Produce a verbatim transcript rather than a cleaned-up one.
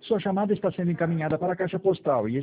Sua chamada está sendo encaminhada para a caixa postal e